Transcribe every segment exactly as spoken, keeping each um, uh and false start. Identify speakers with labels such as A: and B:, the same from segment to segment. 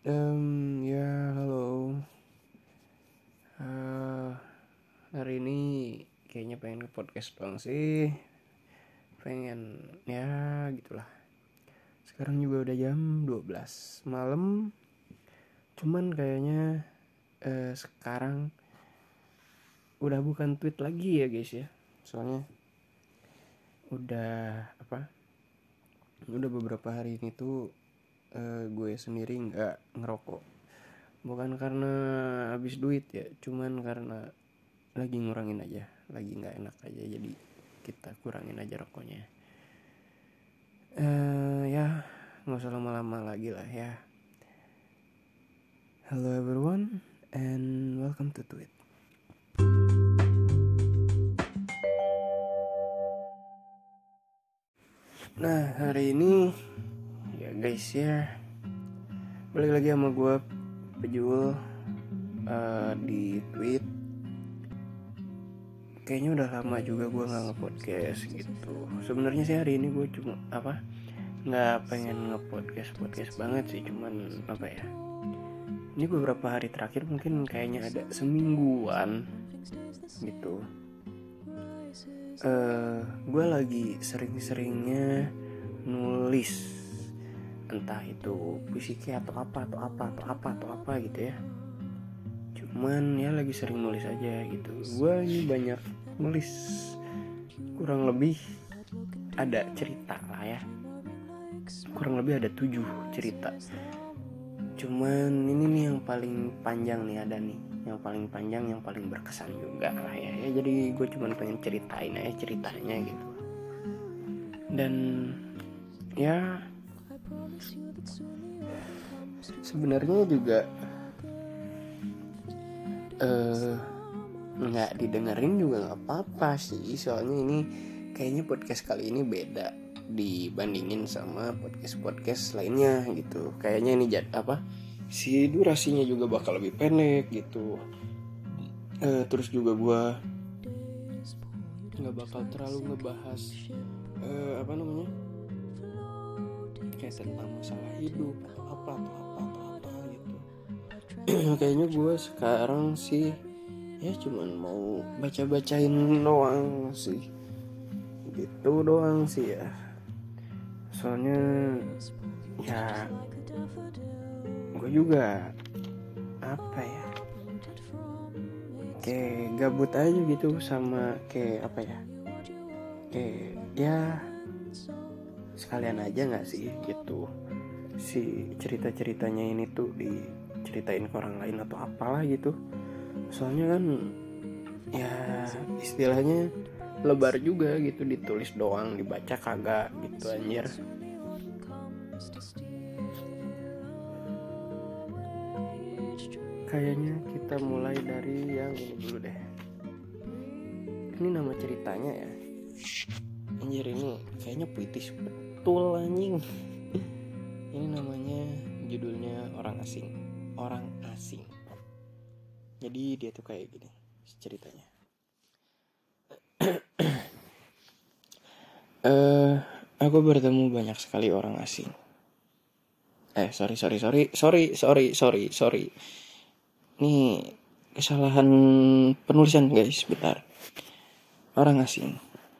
A: Um, ya, halo. Eh, Hari ini kayaknya pengen ke podcast doang sih. Pengen, ya gitulah. Sekarang juga udah jam dua belas malam. Cuman kayaknya eh, sekarang udah bukan tweet lagi ya guys ya. Soalnya udah apa? Udah beberapa hari ini tuh eh, gue sendiri nggak ngerokok. Bukan karena habis duit ya, cuman karena lagi ngurangin aja, lagi nggak enak aja, jadi kita kurangin aja rokoknya. Eh ya, nggak usah lama-lama lagi lah ya. Hello everyone and welcome to Tweet. Nah, hari ini ya guys ya, balik lagi sama gue Pejul uh, di Tweet. Kayaknya udah lama juga gue nggak nge-podcast gitu. Sebenarnya sih hari ini gue cuma apa nggak pengen nge-podcast podcast banget sih, cuman apa ya, ini beberapa hari terakhir mungkin kayaknya ada semingguan gitu. Uh, gue lagi sering-seringnya nulis, entah itu puisi atau apa atau apa atau apa atau apa gitu ya. Cuman ya lagi sering nulis aja gitu. Gue ini banyak nulis, kurang lebih ada cerita lah ya. Kurang lebih ada tujuh cerita. Cuman ini nih yang paling panjang nih ada nih, yang paling panjang, yang paling berkesan juga lah ya, ya jadi gue cuma pengen ceritain aja ceritanya gitu. Dan ya sebenarnya juga eh nggak didengerin juga nggak apa-apa sih, soalnya ini kayaknya podcast kali ini beda dibandingin sama podcast-podcast lainnya gitu. Kayaknya ini jad apa si durasinya juga bakal lebih pendek gitu. Uh, terus juga gue nggak bakal terlalu ngebahas uh, apa namanya kayak tentang masalah hidup atau apa atau apa atau apa gitu. Kayaknya gue sekarang sih ya cuman mau baca-bacain doang sih, gitu doang sih ya. Soalnya ya gue juga apa ya, kayak gabut aja gitu sama kayak apa ya, kayak ya sekalian aja nggak sih gitu si cerita-ceritanya ini tuh diceritain ke orang lain atau apalah gitu. Soalnya kan ya istilahnya lebar juga gitu, ditulis doang dibaca kagak gitu anjir. Kayaknya kita mulai dari yang ini dulu deh. Ini nama ceritanya ya, anjir ini kayaknya puitis betul anjing. Ini namanya, judulnya Orang Asing. Orang Asing. Jadi dia tuh kayak gini ceritanya. uh, Aku bertemu banyak sekali orang asing. Eh sorry sorry sorry sorry sorry sorry sorry. Ini kesalahan penulisan guys, bentar. Orang asing.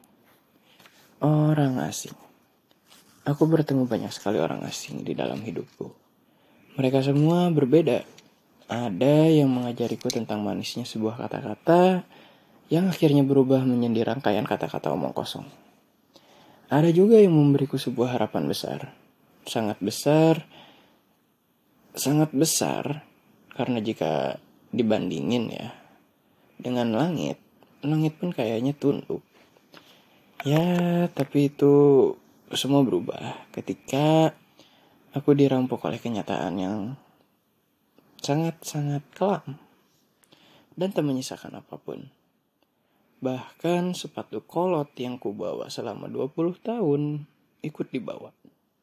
A: Orang asing. Aku bertemu banyak sekali orang asing di dalam hidupku. Mereka semua berbeda. Ada yang mengajariku tentang manisnya sebuah kata-kata yang akhirnya berubah menjadi rangkaian kata-kata omong kosong. Ada juga yang memberiku sebuah harapan besar. Sangat besar. Sangat besar. Karena jika dibandingin ya dengan langit, langit pun kayaknya tunduk. Ya, tapi itu semua berubah ketika aku dirampok oleh kenyataan yang sangat-sangat kelam dan tak menyisakan apapun. Bahkan sepatu kolot yang kubawa selama dua puluh tahun ikut dibawa.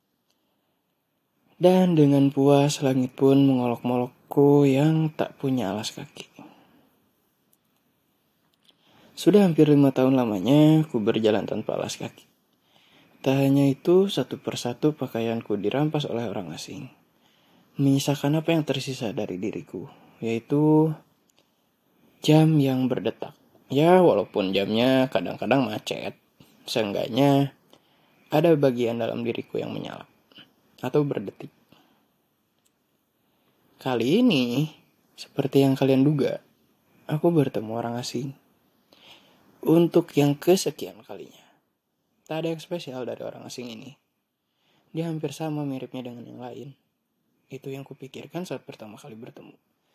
A: Dan dengan puas langit pun mengolok-molokku yang tak punya alas kaki. Sudah hampir lima tahun lamanya ku berjalan tanpa alas kaki. Tak hanya itu, satu persatu pakaianku dirampas oleh orang asing. menyisakan apa yang tersisa dari diriku, yaitu jam yang berdetak. Ya, walaupun jamnya kadang-kadang macet, seenggaknya ada bagian dalam diriku yang menyala atau berdetik. Kali ini, seperti yang kalian duga, aku bertemu orang asing. Untuk yang kesekian kalinya. Tak ada yang spesial dari orang asing ini. Dia hampir sama miripnya dengan yang lain. Itu yang kupikirkan saat pertama kali bertemu.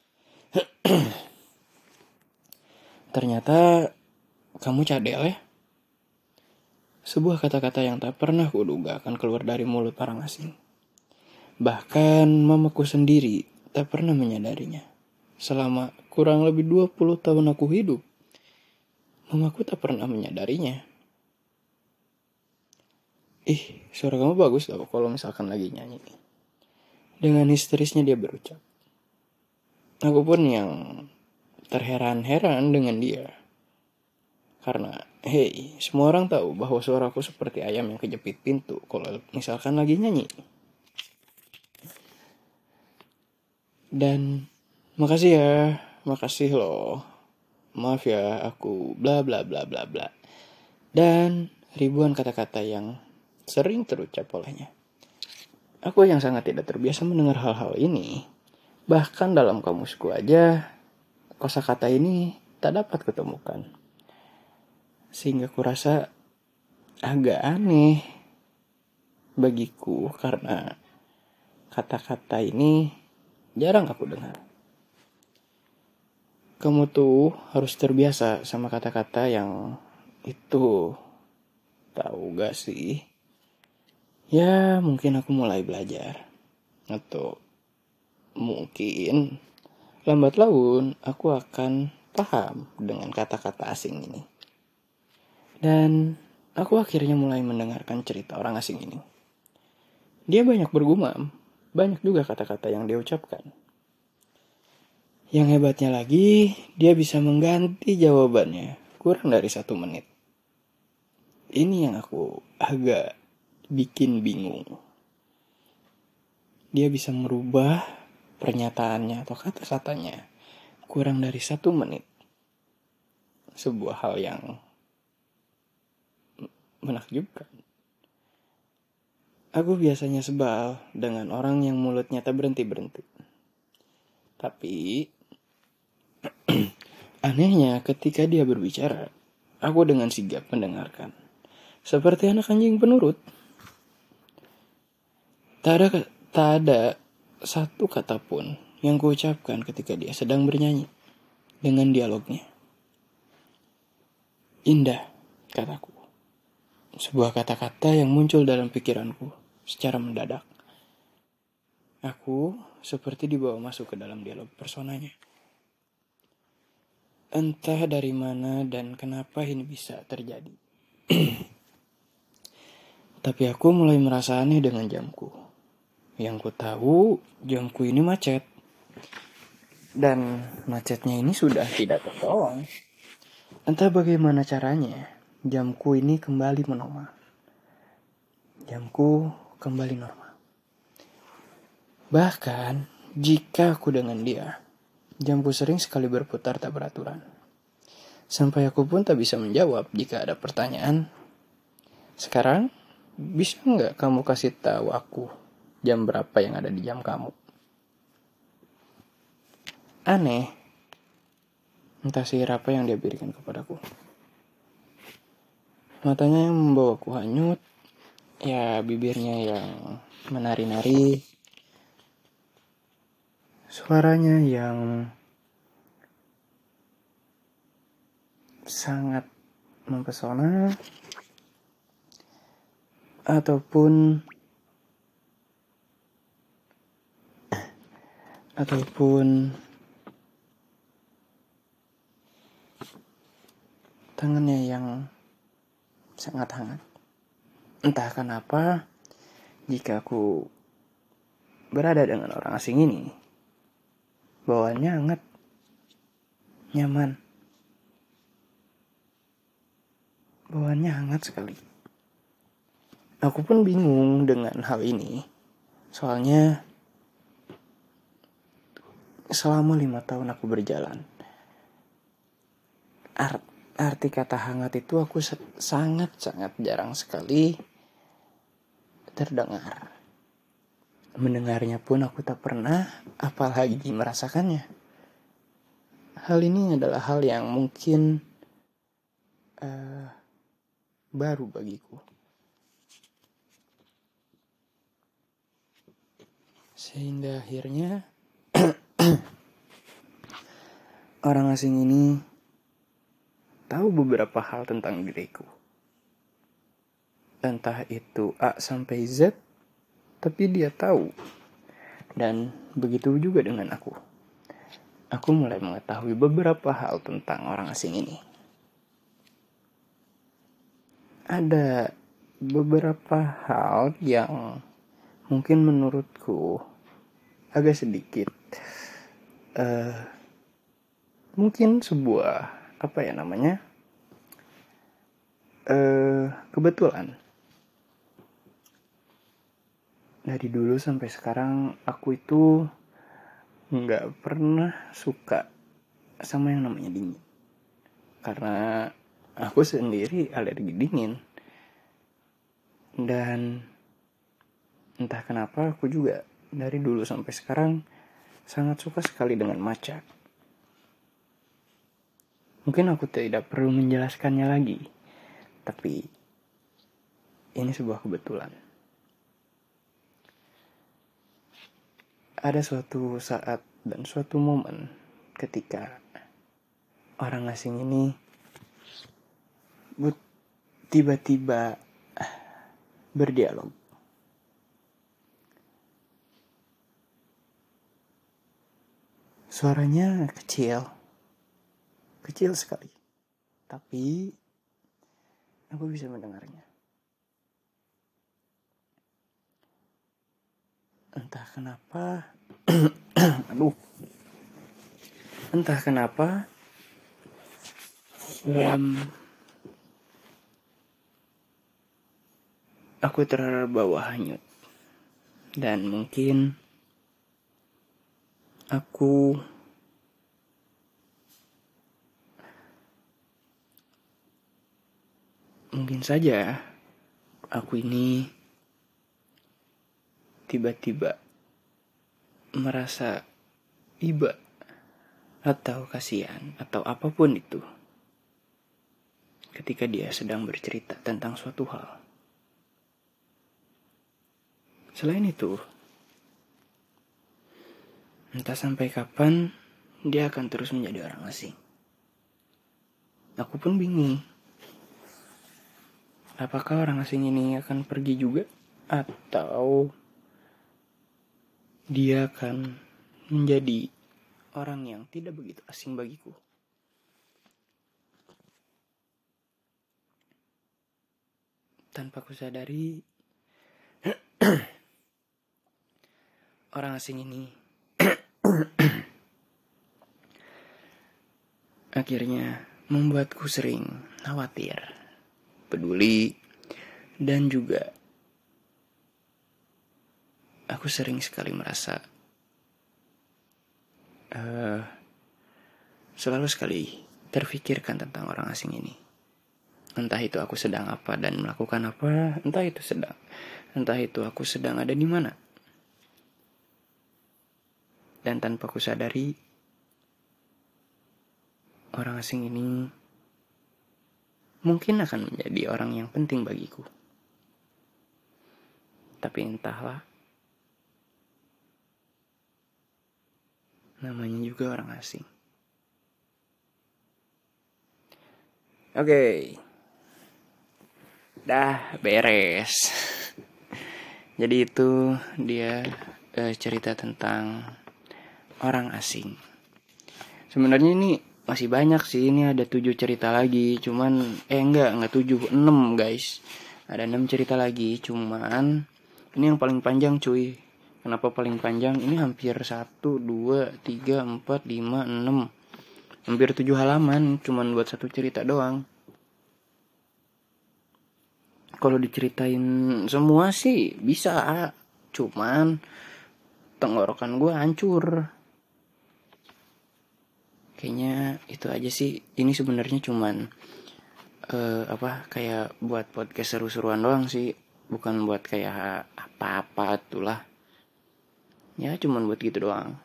A: Ternyata kamu cadel ya? Sebuah kata-kata yang tak pernah kuduga akan keluar dari mulut orang asing. Bahkan mamaku sendiri tak pernah menyadarinya. Selama kurang lebih dua puluh tahun aku hidup, mamaku tak pernah menyadarinya. Ih, suara kamu bagus loh kalau misalkan lagi nyanyi. Dengan histerisnya dia berucap. Aku pun yang terheran-heran dengan dia. Karena, hey, semua orang tahu bahwa suaraku seperti ayam yang kejepit pintu kalau misalkan lagi nyanyi. Dan makasih ya, makasih loh. Maaf ya, aku bla bla bla bla bla. Dan ribuan kata-kata yang sering terucap olehnya. Aku yang sangat tidak terbiasa mendengar hal-hal ini. Bahkan dalam kamusku aja, kosakata ini tak dapat kutemukan. Sehingga kurasa agak aneh bagiku karena kata-kata ini jarang aku dengar. Kamu tuh harus terbiasa sama kata-kata yang itu. Tahu gak sih? Ya mungkin aku mulai belajar. Atau mungkin lambat laun aku akan paham dengan kata-kata asing ini. Dan aku akhirnya mulai mendengarkan cerita orang asing ini. Dia banyak bergumam, banyak juga kata-kata yang dia ucapkan. Yang hebatnya lagi, dia bisa mengganti jawabannya kurang dari satu menit. Ini yang aku agak bikin bingung. Dia bisa merubah pernyataannya atau kata-katanya kurang dari satu menit. Sebuah hal yang menakjubkan. Aku biasanya sebal dengan orang yang mulutnya tak berhenti-berhenti. Tapi anehnya ketika dia berbicara, aku dengan sigap mendengarkan. Seperti anak anjing penurut. Tak ada, tak ada satu kata pun yang kuucapkan ketika dia sedang bernyanyi dengan dialognya. Indah, kataku. Sebuah kata-kata yang muncul dalam pikiranku secara mendadak. Aku seperti dibawa masuk ke dalam dialog personanya. Entah dari mana dan kenapa ini bisa terjadi. Tapi aku mulai merasa aneh dengan jamku. Yang ku tahu jamku ini macet. Dan macetnya ini sudah tidak tertolong. Entah bagaimana caranya, jamku ini kembali menormal. Jamku kembali normal. Bahkan jika aku dengan dia, jamku sering sekali berputar tak beraturan. Sampai aku pun tak bisa menjawab jika ada pertanyaan. Sekarang, bisa nggak kamu kasih tahu aku jam berapa yang ada di jam kamu? Aneh. Entah sihir apa yang dia berikan kepadaku. Matanya yang membawaku hanyut. Ya bibirnya yang menari-nari. Suaranya yang sangat mempesona. Ataupun Ataupun tangannya yang sangat hangat. Entah kenapa, jika aku berada dengan orang asing ini, bawaannya hangat, nyaman. Bawaannya hangat sekali. Aku pun bingung dengan hal ini. Soalnya selama lima tahun aku berjalan. Art, arti kata hangat itu aku sangat-sangat jarang sekali terdengar. Mendengarnya pun aku tak pernah, apalagi merasakannya. Hal ini adalah hal yang mungkin uh, baru bagiku. Sehingga akhirnya orang asing ini tahu beberapa hal tentang diriku. Entah itu A sampai Z, tapi dia tahu. Dan begitu juga dengan aku. Aku mulai mengetahui beberapa hal tentang orang asing ini. Ada beberapa hal yang mungkin menurutku agak sedikit uh, mungkin sebuah apa ya namanya uh, kebetulan. Dari dulu sampai sekarang aku itu nggak pernah suka sama yang namanya dingin, karena aku sendiri alergi dingin. Dan entah kenapa aku juga dari dulu sampai sekarang sangat suka sekali dengan matcha. Mungkin aku tidak perlu menjelaskannya lagi, tapi ini sebuah kebetulan. Ada suatu saat dan suatu momen ketika orang asing ini but, tiba-tiba berdialog. Suaranya kecil, kecil sekali, tapi aku bisa mendengarnya. Entah kenapa, aduh, entah kenapa, um, aku terbawa hanyut. Dan mungkin aku mungkin saja aku ini tiba-tiba merasa iba atau kasihan atau apapun itu ketika dia sedang bercerita tentang suatu hal. Selain itu, entah sampai kapan dia akan terus menjadi orang asing. Aku pun bingung. Apakah orang asing ini akan pergi juga? Atau dia akan menjadi orang yang tidak begitu asing bagiku? Tanpa kusadari, orang asing ini akhirnya membuatku sering khawatir, peduli, dan juga aku sering sekali merasa uh, selalu sekali terfikirkan tentang orang asing ini. Entah itu aku sedang apa dan melakukan apa, entah itu sedang, entah itu aku sedang ada di mana. Dan tanpa ku sadari, orang asing ini mungkin akan menjadi orang yang penting bagiku. Tapi entahlah, namanya juga orang asing. Oke, okay. Dah beres. Jadi itu dia eh, cerita tentang orang asing. Sebenarnya ini masih banyak sih, ini ada tujuh cerita lagi, cuman eh enggak enggak tujuh, enam guys. Ada enam cerita lagi, cuman ini yang paling panjang cuy. Kenapa paling panjang? Ini hampir satu, dua, tiga, empat, lima, enam, hampir tujuh halaman, cuman buat satu cerita doang. Kalau diceritain semua sih bisa, cuman tenggorokan gue hancur. Kayaknya itu aja sih. Ini sebenarnya cuman uh, apa kayak buat podcast seru-seruan doang sih, bukan buat kayak apa-apa itulah. Ya cuman buat gitu doang.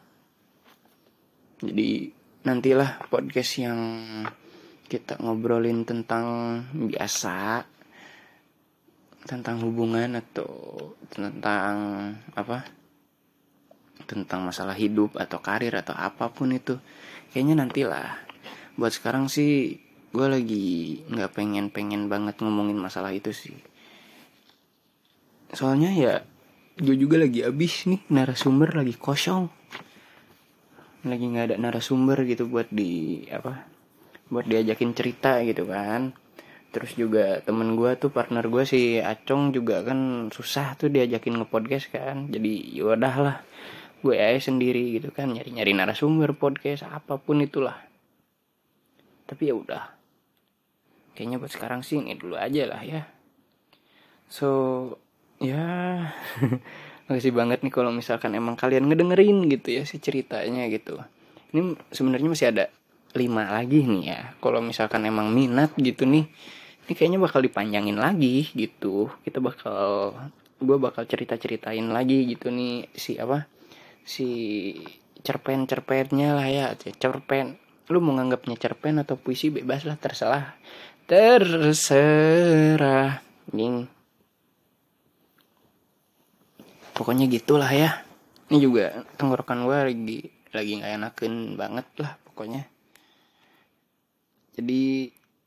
A: Jadi nantilah podcast yang kita ngobrolin tentang biasa, tentang hubungan atau tentang apa, tentang masalah hidup atau karir atau apapun itu, kayaknya nantilah. Buat sekarang sih gue lagi nggak pengen pengen banget ngomongin masalah itu sih. Soalnya ya gue juga lagi abis nih narasumber, lagi kosong, lagi nggak ada narasumber gitu buat di apa, buat diajakin cerita gitu kan. Terus juga temen gue tuh, partner gue si Acong juga kan susah tuh diajakin nge-podcast kan. Jadi yaudah lah, gue aja sendiri gitu kan, nyari-nyari narasumber podcast apapun itulah. Tapi ya udah, kayaknya buat sekarang sih ini dulu aja lah ya. So ya makasih banget nih kalau misalkan emang kalian ngedengerin gitu ya si ceritanya gitu. Ini sebenarnya masih ada lima lagi nih ya. Kalau misalkan emang minat gitu nih, ini kayaknya bakal dipanjangin lagi gitu. Kita bakal, gue bakal cerita-ceritain lagi gitu nih si apa, si cerpen-cerpennya lah ya. Cerpen, lu mau nganggapnya cerpen atau puisi bebas lah, terserah. Terserah. Ning. Pokoknya gitulah ya. Ini juga tenggorokan gue lagi lagi nggak enakin banget lah pokoknya. Jadi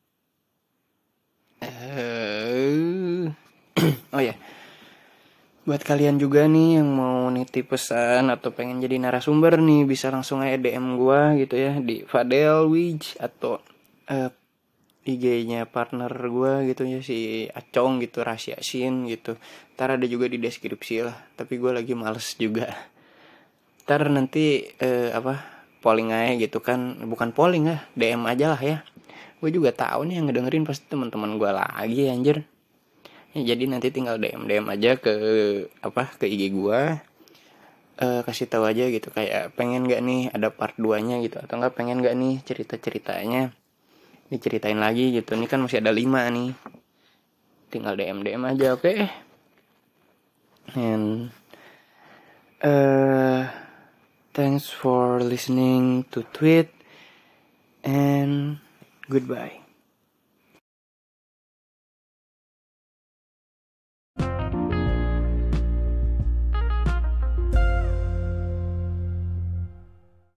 A: uh, oh ya, buat kalian juga nih yang mau nitip pesan atau pengen jadi narasumber nih, bisa langsung aja D M gue gitu ya di Fadel Wij atau uh, I G-nya partner gue gitu ya, si Acong gitu, Rasya Sin gitu. Ntar ada juga di deskripsi lah. Tapi gue lagi males juga. Ntar nanti uh, apa polling aja gitu kan, bukan polling lah, D M aja lah ya. Gue juga tahu nih yang ngedengerin pasti teman-teman gue lagi anjir. Ya, jadi nanti tinggal D M D M aja ke apa, ke I G gue. Uh, kasih tahu aja gitu kayak pengen gak nih ada part dua nya gitu, atau enggak pengen gak nih cerita-ceritanya diceritain lagi gitu. Ini kan masih ada lima nih. Tinggal D M D M aja, oke? Okay? And uh, thanks for listening to Tweet and goodbye.